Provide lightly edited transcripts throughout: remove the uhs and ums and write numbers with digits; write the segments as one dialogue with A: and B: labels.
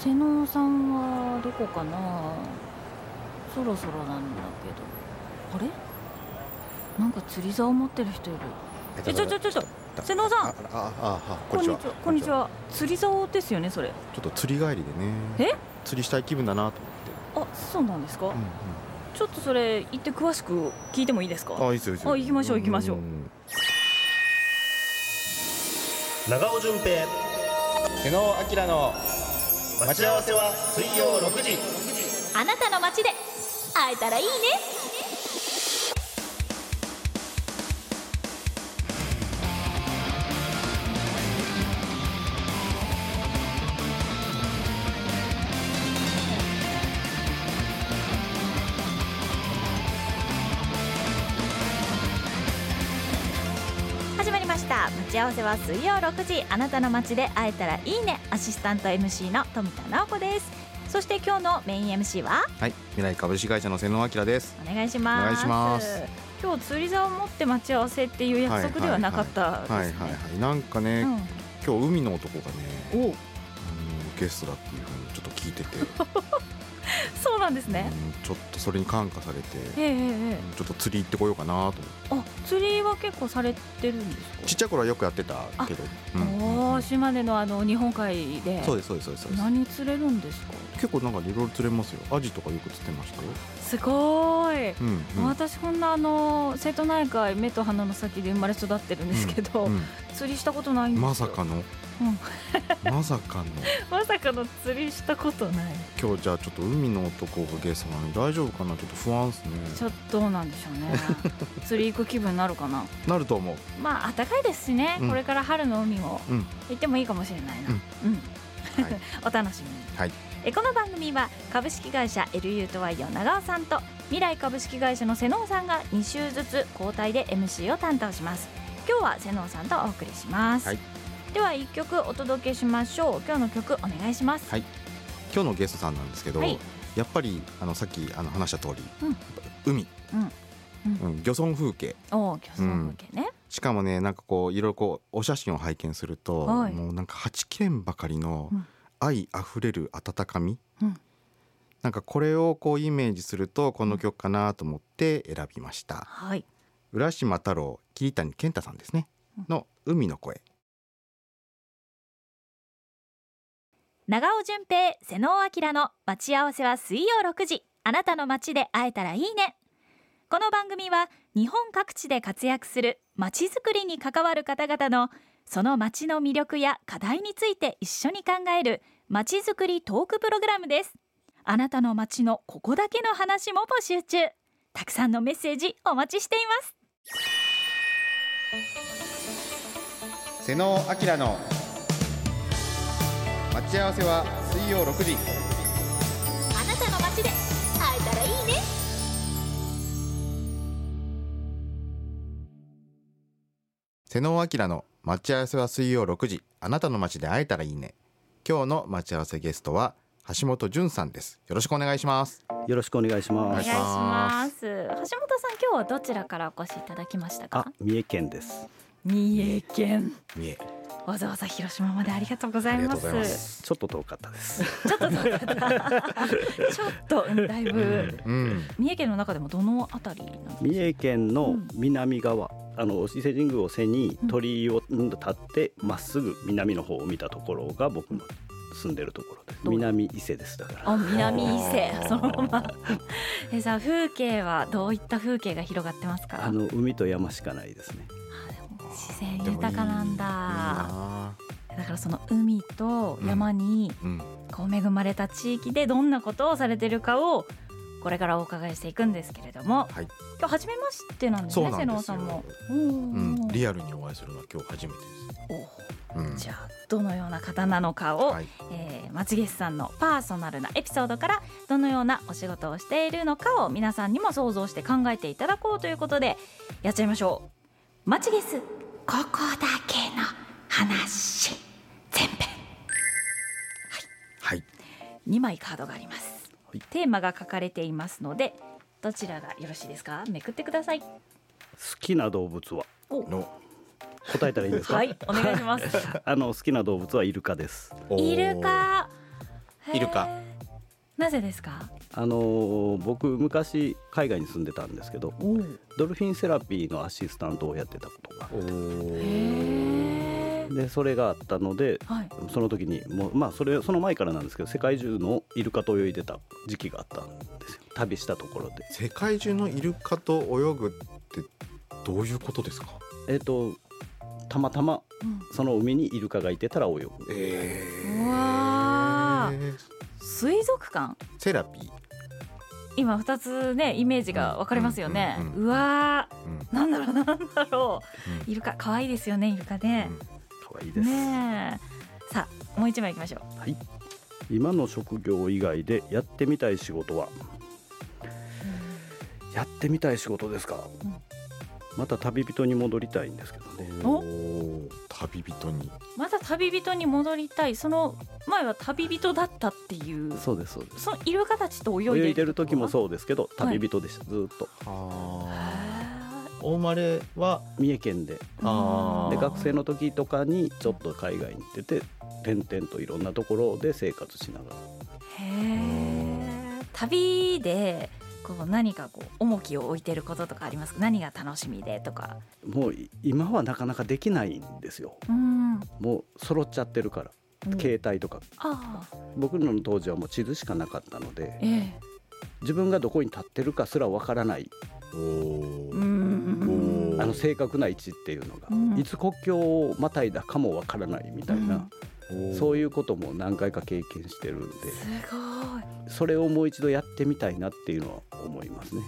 A: 瀬能さんはどこかな。そろそろなんだけど。あれ、なんか釣り竿持ってる人いる。ちょ瀬能さん、こんにちは。こんにちは。釣り竿ですよね、それ。
B: ちょっと釣り帰りでね。釣りしたい気分だなと思って。
A: あ、そうなんですか。ちょっとそれ言って詳しく聞いてもいいですか。
B: いいですよ。
A: 行きましょう。
C: 長尾純平、
B: 瀬能明の
C: 待ち合わせは水曜6時。
A: あなたの街で会えたらいいね。始まりました。待ち合わせは水曜6時、あなたの街で会えたらいいね。アシスタント MC の富田直子です。そして今日のメイン MC は、
B: はい、未来株式会社の瀬能明です。
A: お願いします。今日釣り竿を持って待ち合わせっていう約束ではなかったですね。
B: なんかね、今日海の男がね、ゲストだっていうふうにちょっと聞いてて
A: そうなんですね。
B: ちょっとそれに感化されて、ちょっと釣り行ってこようかなと思って。
A: 釣りは結構されてるんですか。
B: ちっちゃい頃はよくやってたけど、
A: 島根の日本海で。
B: そうです。
A: 何釣れるんですか。
B: 結構なんかいろいろ釣れますよ。アジとかよく釣ってましたよ。
A: すごい、私こんな瀬戸内海目と鼻の先で生まれ育ってるんですけど、釣りしたことないんですよ。
B: まさかの
A: まさかの釣りしたことない。
B: 今日じゃあちょっと海の男がゲストなのに大丈夫かな。ちょっと不安ですね。
A: ちょっとどうなんでしょうね釣り行く気分になるかな。
B: なると思う。
A: まあ暖かいですしね、これから春の海も行ってもいいかもしれないな。お楽しみに。この番組は株式会社 LU トワイド長尾さんと未来株式会社の瀬能さんが2週ずつ交代で MC を担当します。今日は瀬能さんとお送りします。では1曲お届けしましょう。今日の曲お願いします。
B: 今日のゲストさんなんですけど、やっぱりさっき話した通り、海、漁村風景。
A: 漁村風景ね。
B: しかもね、なんかこういろいろこうお写真を拝見すると、もうなんかはちきれんばかりの愛あふれる温かみ、なんかこれをこうイメージするとこの曲かなと思って選びました。浦島太郎、桐谷健太さんですね、の海の声。
A: 長尾純平、瀬能明の待ち合わせは水曜6時、あなたの街で会えたらいいね。この番組は日本各地で活躍する街づくりに関わる方々のその街の魅力や課題について一緒に考える街づくりトークプログラムです。あなたの街のここだけの話も募集中。たくさんのメッセージお待ちしています。
B: 瀬能明の待ち合わせは水曜6時、
A: あなたの街で会えたらいいね。
B: 瀬能明の待ち合わせは水曜6時、あなたの街で会えたらいいね。今日の待ち合わせゲストは橋本淳さんです。よろしくお願いします。
D: よろしくお願いします。
A: 橋本さん、今日はどちらからお越しいただきましたか。
D: 三重県です。
A: 三重県。
B: 三重。
A: わざわざ広島までありがとうございます。
D: ちょっと遠かったです。
A: ちょっとだいぶ、三重県の中でもどのあたりなんですか。
D: 三重県の南側、伊勢神宮を背に鳥居を立ってまっすぐ南の方を見たところが僕の住んでるところです。南伊勢です。だから
A: 南伊勢そのままさあ、風景はどういった風景が広がってますか。
D: 海と山しかないですね。
A: 自然豊かなんだ。だからその海と山にこう恵まれた地域でどんなことをされているかをこれからお伺いしていくんですけれども、今日初めましてなんですね。瀬能さんも、
B: リアルにお会いするのは今日初めてです。
A: じゃあどのような方なのかを、町ゲスさんのパーソナルなエピソードからどのようなお仕事をしているのかを皆さんにも想像して考えていただこうということでやっちゃいましょう。町ゲスここだけの話前編。2枚カードがあります。テーマが書かれていますので、どちらがよろしいですか。めくってください。
D: 好きな動物は答えたらいいですか。
A: お願いします。
D: 好きな動物はイルカです。
A: イルカ、
B: イルカ。
A: なぜですか？
D: 僕昔海外に住んでたんですけど、ドルフィンセラピーのアシスタントをやってたことが、でそれがあったので、はい、その時にもう、その前からなんですけど、世界中のイルカと泳いでた時期があったんですよ。旅したところで。
B: 世界中のイルカと泳ぐってどういうことですか？
D: たまたまその海にイルカがいてたら泳ぐ。
A: うわ水族館
B: セラピー、
A: 今2つねイメージが分かりますよね。うわなんだろう、イルカ可愛いですよね。イルカね、
D: 可愛いです
A: ね。さあもう一枚いきましょう。
D: はい、今の職業以外でやってみたい仕事は、やってみたい仕事ですか、また旅人に戻りたいんですけどね。
B: 旅人に
A: また旅人に戻りたい。その前は旅人だったっていう。
D: そうですそうです。
A: そのイルカたちと泳いで
D: る時もそうですけど、旅人でした、ずっと。
C: お生まれは
D: 三重県で、学生の時とかにちょっと海外に行ってて、転々といろんなところで生活しながら。
A: 旅でこう何かこう重きを置いてることとかありますか？何が楽しみでとか。
D: もう今はなかなかできないんですよ。もう揃っちゃってるから、携帯とか。僕の当時はもう地図しかなかったので、自分がどこに立ってるかすらわからない。正確な位置っていうのが、いつ国境をまたいだかもわからないみたいな、そういうことも何回か経験してるんで、
A: すごい。
D: それをもう一度やってみたいなっていうのは思いますね。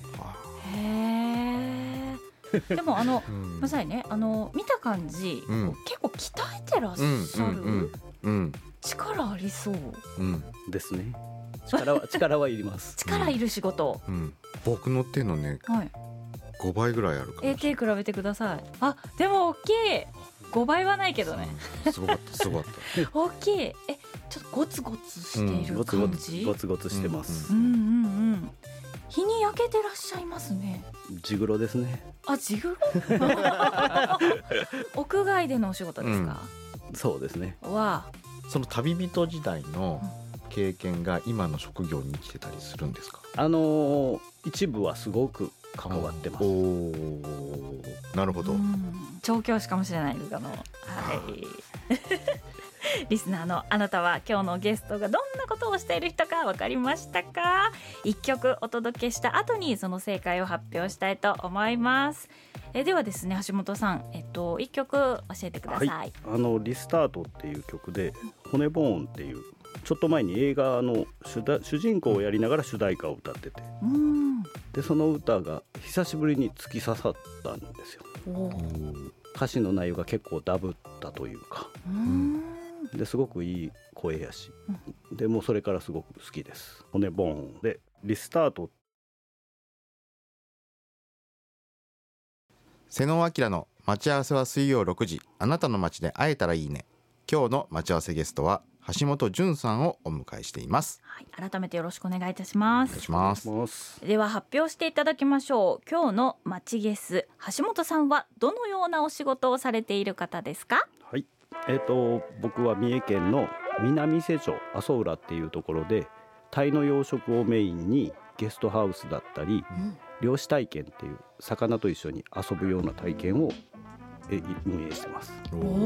A: でもまさにね、見た感じ、結構鍛えてらっしゃる、力ありそう、
D: ですね。力はいります
A: 力いる仕事、
B: 僕の手のね、5倍ぐらいあるかもしれない。
A: 手比べてください。でも大きい。5倍はないけどね、
B: すごかった
A: 大きい。ちょっとゴツゴツしている感じ。
D: ゴツゴツしてます。
A: 日に焼けてらっしゃいますね。
D: ジグロですね。
A: ジグロ屋外でのお仕事ですか？
D: そうですね。
B: その旅人時代の経験が今の職業に生きてたりするんですか？
D: 一部はすごく関わってます。
B: なるほど。
A: 調教師かもしれないですリスナーのあなたは今日のゲストがどんなことをしている人か分かりましたか？一曲お届けした後にその正解を発表したいと思います。ではですね、橋本さん、一曲教えてください。
D: リスタートっていう曲で、骨ボーンっていうちょっと前に映画の主人公をやりながら主題歌を歌ってて、でその歌が久しぶりに突き刺さったんですよ。歌詞の内容が結構ダブったというか、ですごくいい声やし、でもうそれからすごく好きです。骨ボーンでリスタート。
B: 瀬野明の待ち合わせは水曜6時、あなたの街で会えたらいいね。今日の待ち合わせゲストは橋本淳さんをお迎えしています。
A: 改めてよろしくお願いいたします。
B: お願いします。
A: では発表していただきましょう。今日の街ゲス、橋本さんはどのようなお仕事をされている方ですか？
D: はい、僕は三重県の南伊勢町阿蘇浦っていうところで、鯛の養殖をメインにゲストハウスだったり、漁師体験っていう魚と一緒に遊ぶような体験を運営してます。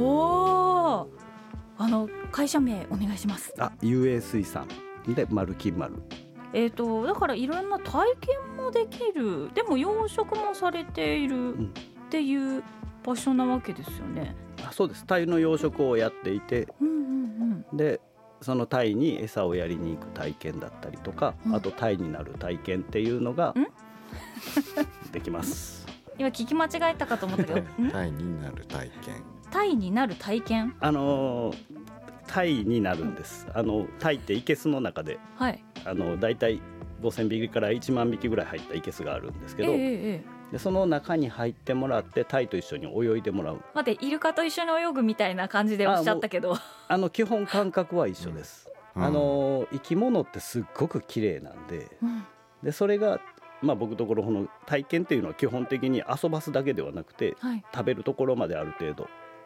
A: 会社名お願いします。
D: UA 水産で丸金丸。
A: だからいろんな体験もできる、でも養殖もされているっていう場所なわけですよね。
D: そうです。鯛の養殖をやっていて、でその鯛に餌をやりに行く体験だったりとか、あと鯛になる体験っていうのができます。
A: 今聞き間違えたかと思ったけど
B: 鯛になる体験。
A: 鯛になる体験。
D: 鯛になるんです。鯛って生けすの中で、だいたい5000匹から1万匹ぐらい入った生けすがあるんですけど、でその中に入ってもらって鯛と一緒に泳いでもらう。
A: 待って、イルカと一緒に泳ぐみたいな感じでおっしゃったけど、
D: 基本感覚は一緒です。生き物ってすっごく綺麗なんで、でそれが僕のところの体験っていうのは基本的に遊ばすだけではなくて、食べるところまである程度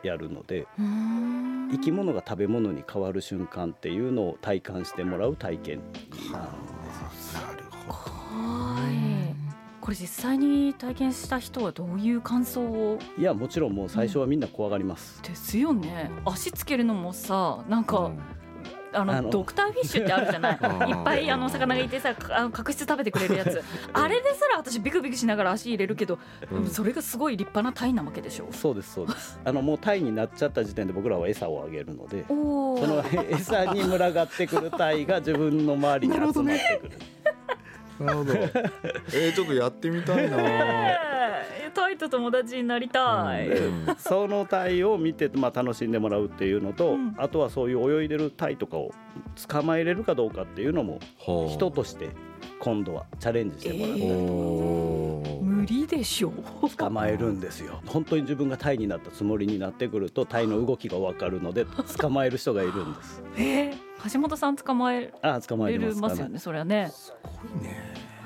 D: やるので、生き物が食べ物に変わる瞬間っていうのを体感してもらう体験なんです。
B: なるほど。
A: これ実際に体験した人はどういう感想を？
D: いやもちろんもう最初はみんな怖がります、
A: ですよね。足つけるのもさ、なんか、ドクターフィッシュってあるじゃないいっぱい魚がいてさ、角質食べてくれるやつあれですら私ビクビクしながら足入れるけど、それがすごい立派なタイなわけでしょ。
D: そうですそうです。もうタイになっちゃった時点で僕らは餌をあげるので、そ
A: お
D: の餌に群がってくるタイが自分の周りに集まってくる。
B: なるほど。ちょっとやってみたいな。
A: タイと友達になりたい、
D: そのタイを見て、楽しんでもらうっていうのと、あとはそういう泳いでるタイとかを捕まえれるかどうかっていうのも人として今度はチャレンジしてもらったりとか、
A: 無理でしょ。
D: 捕まえるんですよ。本当に自分がタイになったつもりになってくるとタイの動きが分かるので捕まえる人がいるんです。
A: 橋本さん捕まえれますよね。それはね、
B: すごいね。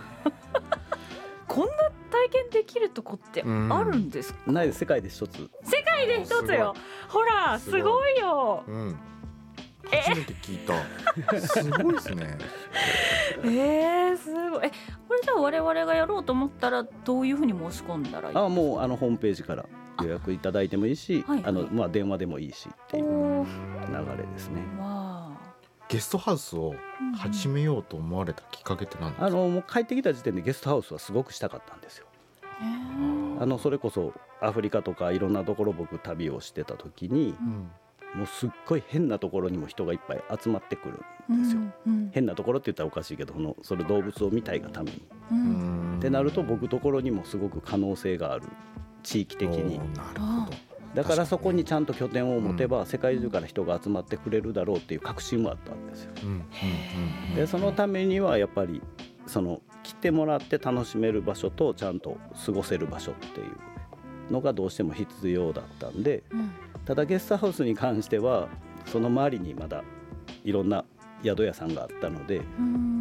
A: こんな体験できるとこってあるんですか？
D: ないです。世界で一つ。
A: 世界で一つよ。ほらすごいよ。
B: 初めて聞いた。すごいですね。
A: すごい。これじゃあ我々がやろうと思ったらどういうふうに申し込んだらいい？
D: もうホームページから予約いただいてもいいし、電話でもいいしっていう流れですね。
B: ゲストハウスを始めようと思われたきっかけって何ですか？
D: もう帰ってきた時点でゲストハウスはすごくしたかったんですよ。それこそアフリカとかいろんなところ僕旅をしてた時に、もうすっごい変なところにも人がいっぱい集まってくるんですよ。変なところって言ったらおかしいけど、それ動物を見たいがために、ってなると僕ところにもすごく可能性がある、地域的に。
B: なるほど。
D: だからそこにちゃんと拠点を持てば世界中から人が集まってくれるだろうっていう確信もあったんですよ。でそのためにはやっぱり来てもらって楽しめる場所とちゃんと過ごせる場所っていうのがどうしても必要だったんで、ただゲストハウスに関してはその周りにまだいろんな宿屋さんがあったので、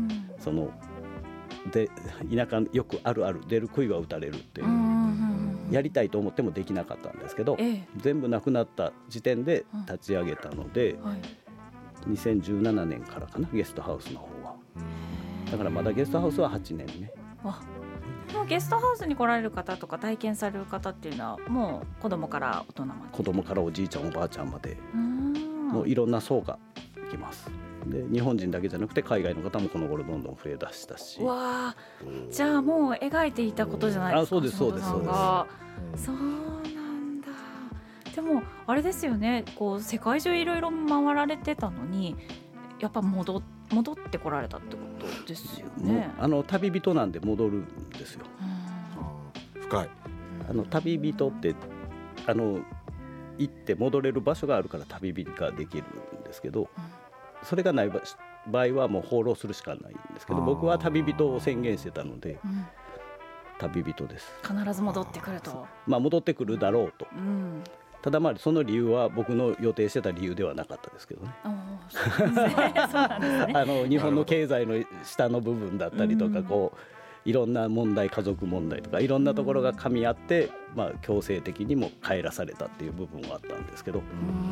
D: で田舎よくある出る杭は打たれるっていう、やりたいと思ってもできなかったんですけど、全部なくなった時点で立ち上げたので、2017年からかな、ゲストハウスの方は。だからまだゲストハウスは8年目。
A: もうゲストハウスに来られる方とか体験される方っていうのはもう子供から大人まで？
D: 子供からおじいちゃんおばあちゃんまで、もういろんな層が来ます。で日本人だけじゃなくて海外の方もこの頃どんどん増えだしたし。
A: わー、じゃあもう描いていたことじゃないですか？
D: そうですそうですそうです。
A: そうなんだ。でもあれですよね、世界中いろいろ回られてたのにやっぱ戻ってこられたってことですよね。
D: 旅人なんで戻るんですよ。
B: 深い。
D: 旅人って行って戻れる場所があるから旅人ができるんですけど、それがない場合はもう放浪するしかないんですけど、僕は旅人を宣言してたので、旅人です。
A: 必ず戻ってくると。
D: 戻ってくるだろうと。ただその理由は僕の予定してた理由ではなかったですけどね。そうなんですね。日本の経済の下の部分だったりとか、いろんな問題、家族問題とかいろんなところが噛み合って、強制的にも帰らされたっていう部分はあったんですけど。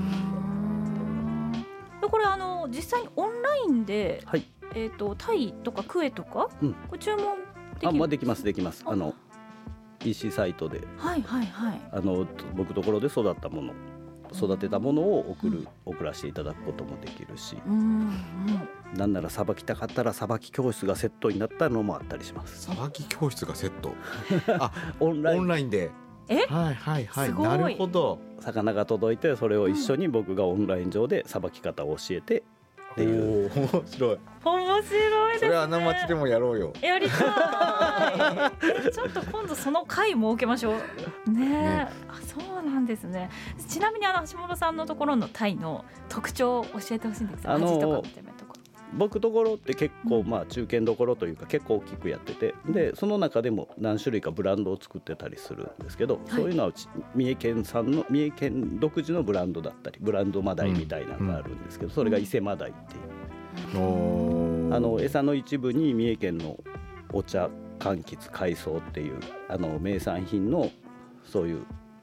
A: これ実際にオンラインで、タイとかクエとか、これ注文できる？
D: できますできます。EC サイトで、僕ところで育てたものを送らせていただくこともできるし、なんならさばきたかったらさばき教室がセットになったのもあったりします。
B: さばき教室がセット
D: オンライン
B: で。なるほど。
D: 魚が届いてそれを一緒に僕がオンライン上でさばき方を教えてっていう。
B: 面白い。
A: 面白いですね。
B: それは穴町でもやろうよ。
A: やりたい。ちょっと今度その回設けましょうね。そうなんですね。ちなみに橋本さんのところのタイの特徴を教えてほしいんですけど、味とか見た目とか。
D: 僕ところって結構中堅どころというか結構大きくやってて、でその中でも何種類かブランドを作ってたりするんですけど、そういうのは三重県独自のブランドだったりブランドマダイみたいなのがあるんですけど、それが伊勢マダイっていう餌の一部に三重県のお茶、柑橘、海藻っていう名産品のそういう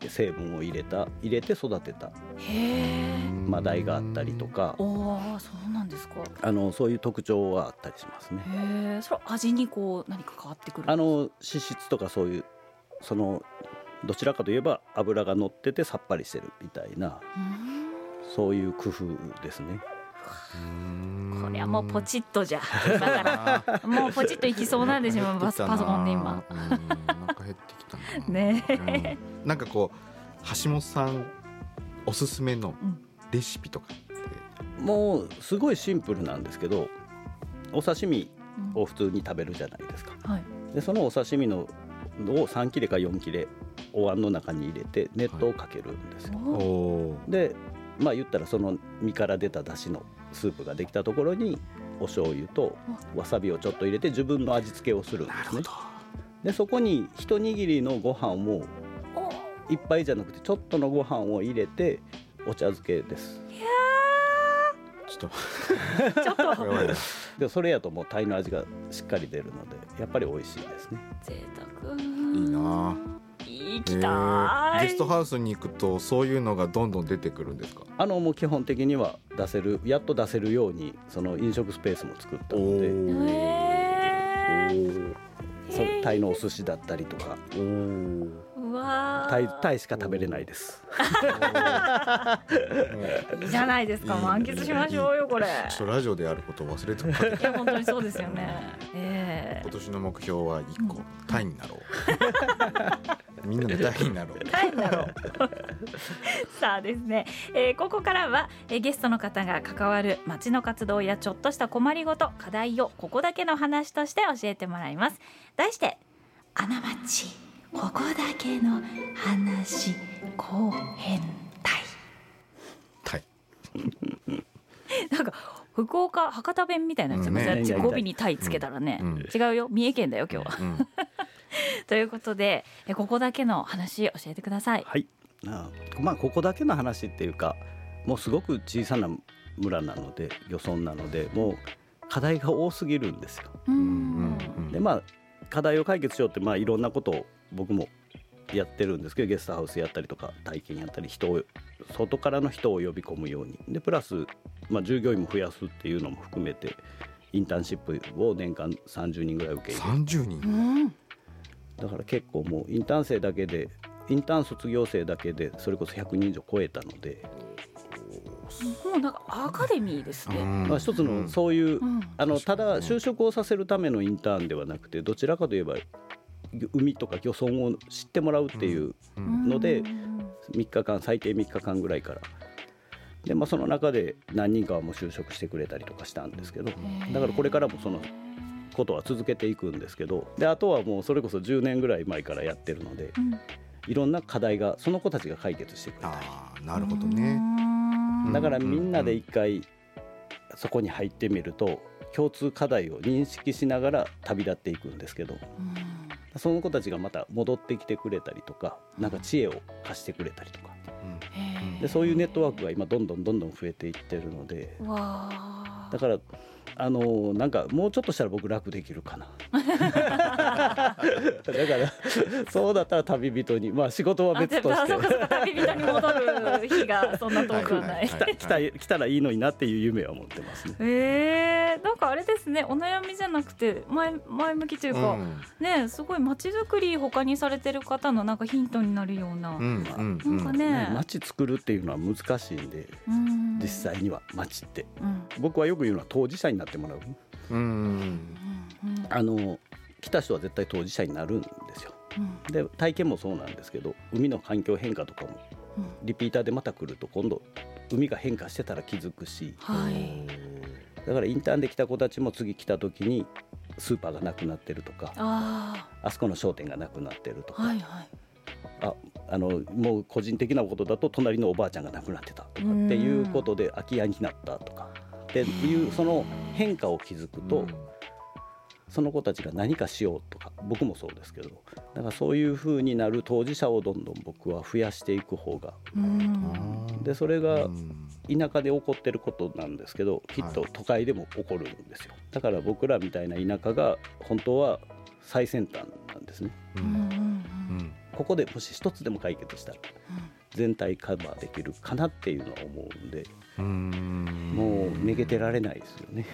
D: って成分を入れて育てたマダイがあったりとか。
A: そうなんですか。
D: そういう特徴はあったりしますね。
A: それ味にこう何か変わってくるんですか？
D: 脂質とかそういうどちらかといえば脂が乗っててさっぱりしてるみたいな、そういう工夫ですね。
A: これはもうポチッとじゃ今からもうポチッといきそうなんですよパソコンで今。
B: なんか減ってきたな
A: ね。
B: なんかこう橋本さんおすすめのレシピとかって、
D: もうすごいシンプルなんですけど、お刺身を普通に食べるじゃないですか、でそのお刺身のを3切れか4切れお椀の中に入れて熱湯をかけるんですよ、で言ったらその身から出た出汁のスープができたところにお醤油とわさびをちょっと入れて自分の味付けをするんですね。でそこに一握りのご飯をいっぱいじゃなくてちょっとのご飯を入れてお茶漬けです。
A: いや
B: ちょっ
A: と
D: でそれやともう鯛の味がしっかり出るのでやっぱり美味しいですね。
A: 贅沢。
B: いいな。
A: 行きたい。
B: ゲストハウスに行くとそういうのがどんどん出てくるんですか？
D: もう基本的にはやっと出せるようにその飲食スペースも作ったので、鯛のお寿司だったりとか、鯛しか食べれないです。
A: いいじゃないですか、満喫しましょうよこれ。
B: ちょっとラジオでやることを忘れてた。
A: いや本当にそうですよね。
B: 今年の目標は1個、タイになろう。みんなでタイになろう。
A: タイになろう。さあですね、ここからはゲストの方が関わる町の活動やちょっとした困りごと課題をここだけの話として教えてもらいます。題して穴町ここだけの話後編タイ。なんか福岡博多弁みたいなやつも語尾にタイつけたらね、違うよ、三重県だよ今日は。ということでここだけの話教えてください。
D: はい、ここだけの話っていうかもうすごく小さな村なので漁村なのでもう課題が多すぎるんですよ。で課題を解決しようっていろんなことを僕もやってるんですけど、ゲストハウスやったりとか体験やったり外からの人を呼び込むようにでプラス、従業員も増やすっていうのも含めてインターンシップを年間30人ぐらい受け入れる。
B: 30人、
D: だから結構もうインターン卒業生だけでそれこそ100人以上超えたので、
A: もうなんかアカデミーですね。
D: 一つのそういう、ただ就職をさせるためのインターンではなくてどちらかといえば海とか漁村を知ってもらうっていうので3日間最低3日間ぐらいからで、その中で何人かはもう就職してくれたりとかしたんですけど、だからこれからもそのことは続けていくんですけど、であとはもうそれこそ10年ぐらい前からやってるので、いろんな課題がその子たちが解決してくれたり。
B: なるほどね。
D: だからみんなで一回そこに入ってみると共通課題を認識しながら旅立っていくんですけど、その子たちがまた戻ってきてくれたりとか、なんか知恵を貸してくれたりとか、でそういうネットワークが今どんどん増えていってるので、だからなんかもうちょっとしたら僕楽できるかな。だからそうだったら旅人に、仕事は別として
A: 旅人に戻る日がそんな遠くはない
D: 来たらいいのになっていう夢は持ってますね。
A: なんかあれですね、お悩みじゃなくて前向きというか、すごい街づくり他にされてる方のなんかヒントになるような、なんかね、
D: 街作るっていうのは難しいんで、実際には街って、僕はよく言うのは当事者になってもらう。来た人は絶対当事者になるんですよ。で体験もそうなんですけど、海の環境変化とかもリピーターでまた来ると今度海が変化してたら気づくし、だからインターンで来た子たちも次来た時にスーパーがなくなってるとか、あそこの商店がなくなってるとか、もう個人的なことだと隣のおばあちゃんが亡くなってたとかっていうことで空き家になったとかっていうその変化を気づくと、その子たちが何かしようとか、僕もそうですけど、だからそういう風になる当事者をどんどん僕は増やしていく方が、でそれが田舎で起こってることなんですけど、きっと都会でも起こるんですよ。だから僕らみたいな田舎が本当は最先端なんですね。 ここでもし一つでも解決したら全体カバーできるかなっていうのは思うんで、もうめげてられないですよね。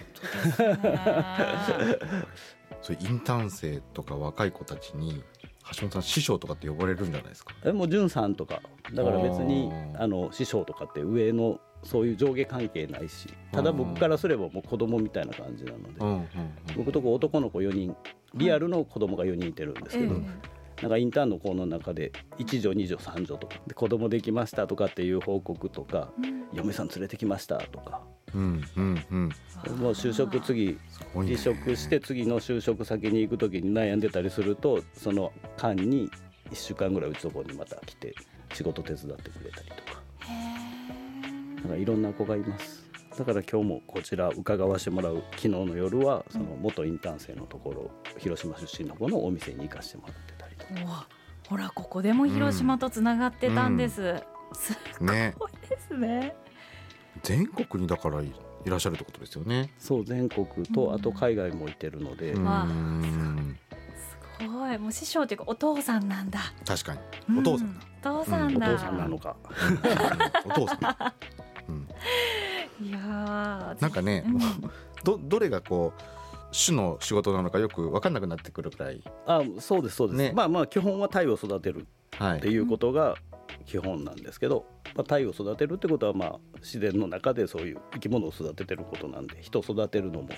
B: そういうインターン生とか若い子たちに橋本さん師匠とかって呼ばれるんじゃないですか？
D: もう潤さんとかだから別に師匠とかって上のそういう上下関係ないし、ただ僕からすればもう子供みたいな感じなので、僕とこ男の子4人リアルの子供が4人いてるんですけど、なんかインターンの子の中で1女2女3女とかで子供できましたとかっていう報告とか、嫁さん連れてきましたとか、もう就職次離職して次の就職先に行く時に悩んでたりすると、その間に1週間ぐらいうちの子にまた来て仕事手伝ってくれたりとか、だからいろんな子がいます。だから今日もこちら伺わせてもらう昨日の夜はその元インターン生のところ、広島出身の子のお店に行かせてもらってたりとか。
A: うわ、ほらここでも広島とつながってたんです、すごいですね。
B: 全国にだからいらっしゃるってことですよね。
D: そう、全国とあと海外もいてるので、
A: すごい、もう師匠というかお父さんなんだ。
B: 確かにお父さんだ、
A: お父さんだ、
D: お父さんなのか、
B: お父さん、
A: いや
B: なんかね、どれがこう主の仕事なのかよく分かんなくなってくるくらい。
D: そうですそうです、ね、まあ基本は鯛を育てるっていうことが基本なんですけど、鯛を育てるってことはまあ自然の中でそういう生き物を育ててることなんで、人を育てるのも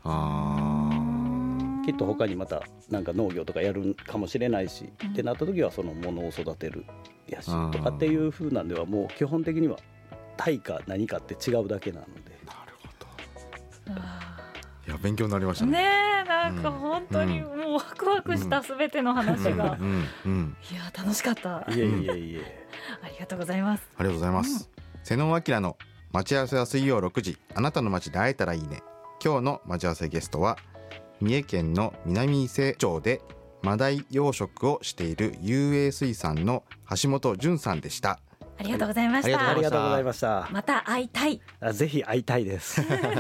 D: きっと他にまたなんか農業とかやるかもしれないし、ってなった時はそのものを育てるやしとかっていう風なんでは、もう基本的には鯛か何かって違うだけなので。
B: なるほど。いや勉強になりましたね。
A: ねえ、なんか本当にもうワクワクしたすべての話が、いや楽しかった。
D: いえいえいえ
A: ありがとうございます。
B: ありがとうございます。瀬能明の待ち合わせは水曜6時、あなたの街で会えたらいいね。今日の待ち合わせゲストは三重県の南伊勢町でマダイ養殖をしている遊泳水産の橋本潤さんでした。
A: ありがとうございました。
D: ありがとうございました。
A: また会いたい。
D: ぜひ会いたいです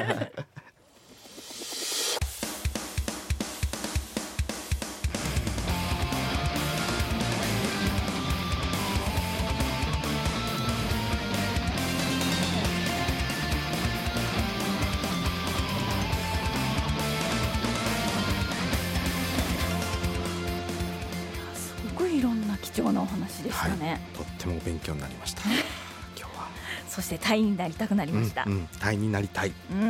A: いろんな貴重なお話でしたね、
B: とっても勉強になりました今日は。
A: そしてタイになりたくなりました、
B: タイになりたい、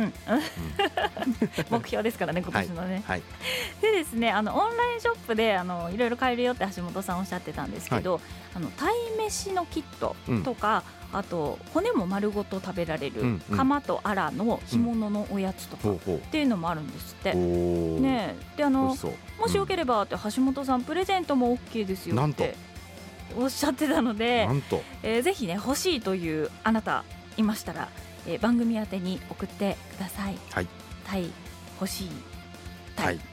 A: 目標ですからね今年のね、でですね、オンラインショップでいろいろ買えるよって橋本さんおっしゃってたんですけど、タイ飯のキットとか、あと骨も丸ごと食べられるカマとアラの干物のおやつとかっていうのもあるんですって、ね、でもしよければって橋本さんプレゼントも OK ですよっておっしゃってたので、ぜひね欲しいというあなたいましたら、番組宛てに送ってください。タイ欲しいタイ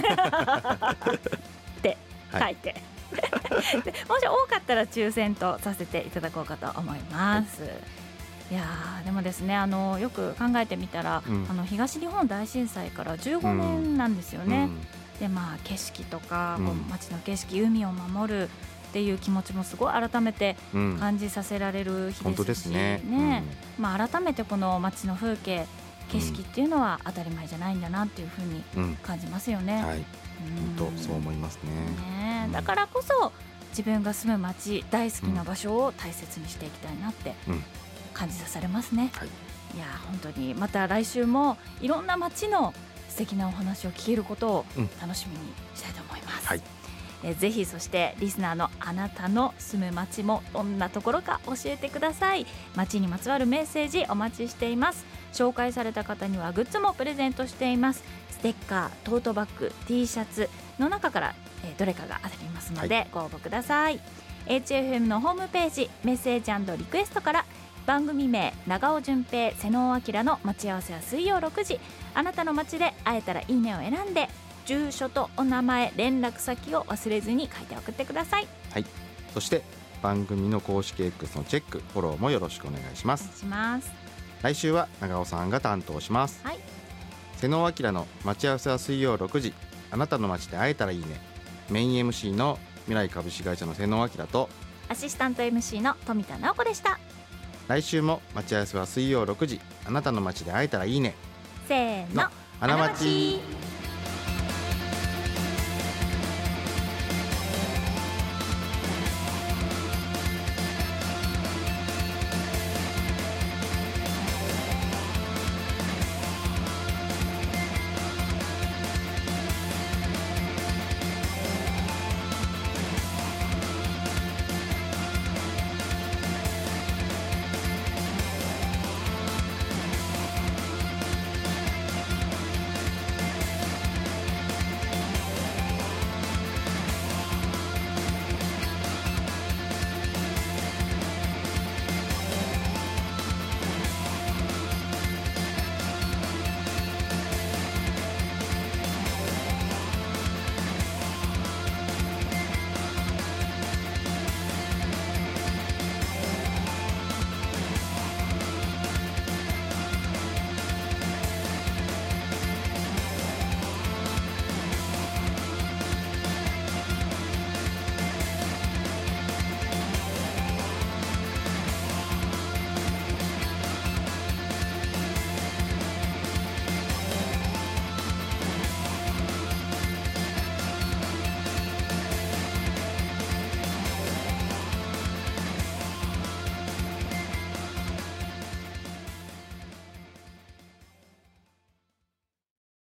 A: って書いてもし多かったら抽選とさせていただこうかと思います、いやでもですね、よく考えてみたら、東日本大震災から15年なんですよね、で景色とか、街の景色、海を守るっていう気持ちもすごい改めて感じさせられる日ですし、改めてこの街の風景、景色っていうのは当たり前じゃないんだなっていうふうに感じますよね、
B: 本当そう思いますね。
A: だからこそ自分が住む街、大好きな場所を大切にしていきたいなって感じさせますね、いや本当にまた来週もいろんな街の素敵なお話を聞けることを楽しみにしたいと思います、ぜひそしてリスナーのあなたの住む街もどんなところか教えてください。街にまつわるメッセージお待ちしています。紹介された方にはグッズもプレゼントしています。ステッカー、トートバッグ、 T シャツの中から、どれかが当たりますのでご応募ください、HFM のホームページメッセージ&リクエストから番組名長尾純平瀬能明の待ち合わせは水曜6時、あなたの街で会えたらいいねを選んで住所とお名前、連絡先を忘れずに書いて送ってください。
B: そして番組の公式 X のチェック、フォローもよろしくお願いします。来週は長尾さんが担当します、瀬能明の待ち合わせは水曜6時、あなたの街で会えたらいいね。メイン MC の未来株式会社の瀬野明と
A: アシスタント MC の富田直子でした。
B: 来週も待ち合わせは水曜6時、あなたの街で会えたらいいね。
A: せーの、
B: あなまち。